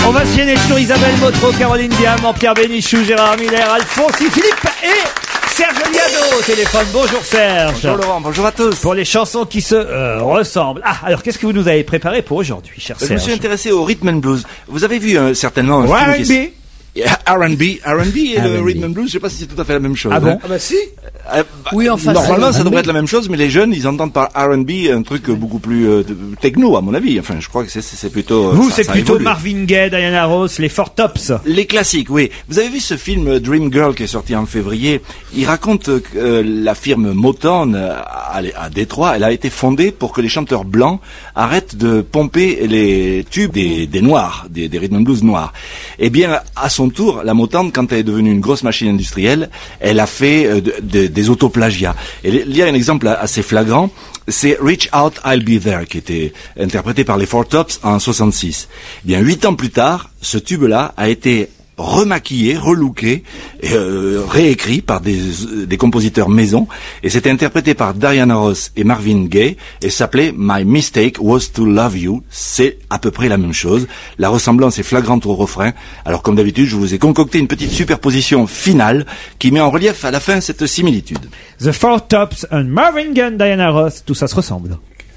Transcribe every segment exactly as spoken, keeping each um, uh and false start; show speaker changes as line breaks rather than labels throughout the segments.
On va se gêner sur Isabelle Motro, Caroline Diamant, Pierre Bénichou, Gérard Miller, Alphonse Philippe et Serge Liado au téléphone. Bonjour Serge.
Bonjour Laurent, bonjour à tous.
Pour les chansons qui se euh, ressemblent. Ah, alors qu'est-ce que vous nous avez préparé pour aujourd'hui, cher Serge?
Je me suis intéressé au rhythm and blues. Vous avez vu euh, certainement un
R
film
and
qui
B.
est... R and B, R and B et le
R and B.
rhythm and blues, je sais pas si c'est tout à fait la même chose.
Ah bon?
hein.
Ah bah si.
Euh, bah,
Oui, enfin,
normalement,
c'est-
ça devrait être la même chose, mais les jeunes, ils entendent par R and B un truc beaucoup plus euh, techno, à mon avis. Enfin, je crois que c'est, c'est, c'est plutôt. euh,
Vous,
ça-
c'est
ça
plutôt
évolue.
Marvin Gaye, Diana Ross, les Four Tops.
Les classiques, oui. Vous avez vu ce film Dream Girl qui est sorti en février? Il raconte que euh, la firme Motown euh, à, à Détroit, elle a été fondée pour que les chanteurs blancs arrêtent de pomper les tubes des, des noirs, des, des rhythm and blues noirs. Eh bien, à son tour, la Motown, quand elle est devenue une grosse machine industrielle, elle a fait euh, de, de, des autoplagiats. Et il y a un exemple assez flagrant, c'est Reach Out, I'll Be There, qui était interprété par les Four Tops en soixante-six. Eh bien, huit ans plus tard, ce tube-là a été remaquillé, relooké, et, euh, réécrit par des, des compositeurs maison, et c'était interprété par Diana Ross et Marvin Gaye, et s'appelait My Mistake Was to Love You. C'est à peu près la même chose. La ressemblance est flagrante au refrain. Alors comme d'habitude, je vous ai concocté une petite superposition finale qui met en relief à la fin cette similitude.
The Four Tops and Marvin Gaye, Diana Ross, tout ça se ressemble.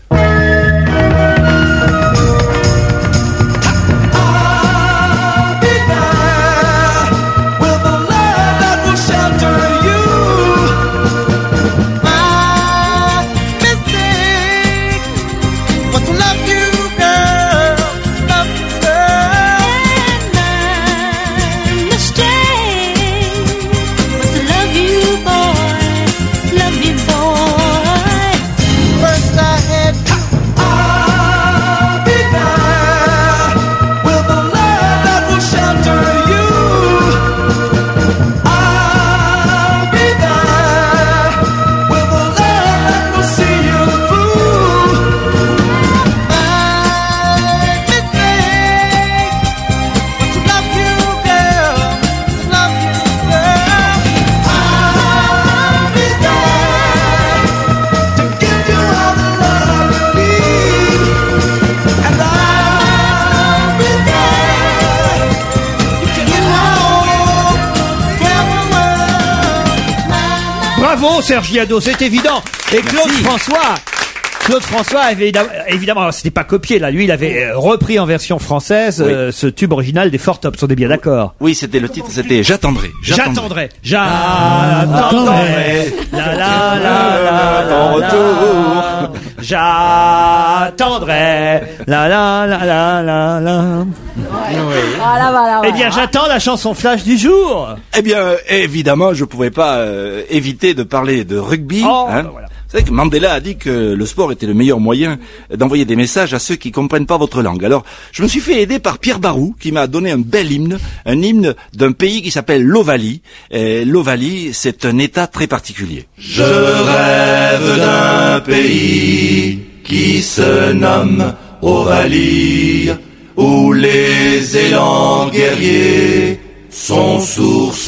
Bravo Serge Liado, c'est évident. Et Claude François, Claude François avait évidemment, évidemment, alors c'était pas copié là, lui il avait euh, repris en version française
Oui.
euh, ce tube original des Four Tops, on est bien d'accord.
Oui, c'était le titre, c'était J'attendrai.
J'attendrai, j'attendrai, la la la la
Ton
la,
retour.
j'attendrai, la la la la la la.
Voilà, voilà,
Eh bien j'attends la chanson flash du jour.
Eh bien, euh, évidemment, je pouvais pas euh, éviter de parler de rugby.
Oh,
hein.
bah voilà.
Vous savez que Mandela a dit que le sport était le meilleur moyen d'envoyer des messages à ceux qui comprennent pas votre langue. Alors, je me suis fait aider par Pierre Barou, qui m'a donné un bel hymne, un hymne d'un pays qui s'appelle l'Ovalie. Et l'Ovalie, c'est un état très particulier. Je rêve d'un pays qui se nomme Ovalie, où les élans guerriers sont source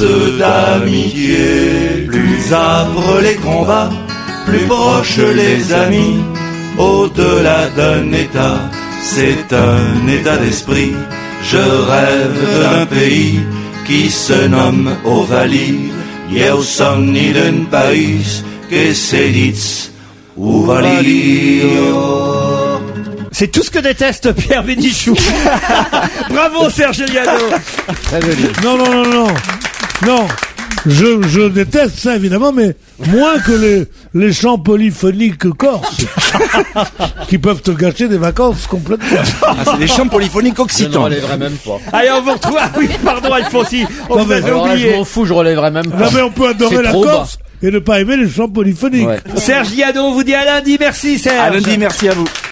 d'amitié. Plus âpres les combats, plus proches les amis, au-delà d'un état, c'est un état d'esprit. Je rêve d'un pays qui se nomme Ovalie. Eu son i d'un país que se dit Ovalie.
C'est tout ce que déteste Pierre Bénichou. Bravo Serge Liado.
Non, non, non, non. Non. Je, je déteste ça, évidemment, mais moins que les, les chants polyphoniques corses, qui peuvent te gâcher des vacances complètement.
Ah, c'est des chants polyphoniques
Je ne
occitans.
relèverai même pas.
Allez, on vous retrouve. Ah oui, pardon Alphonse, on
Non,
vous
mais
avait
Alors là, je
oublié.
m'en fous, je relèverai même pas.
Non, mais on peut adorer
C'est
la
trop bas.
Corse et ne pas aimer les chants polyphoniques.
Ouais.
Serge Liado, on vous dit à lundi. Merci Serge.
À lundi, merci à vous.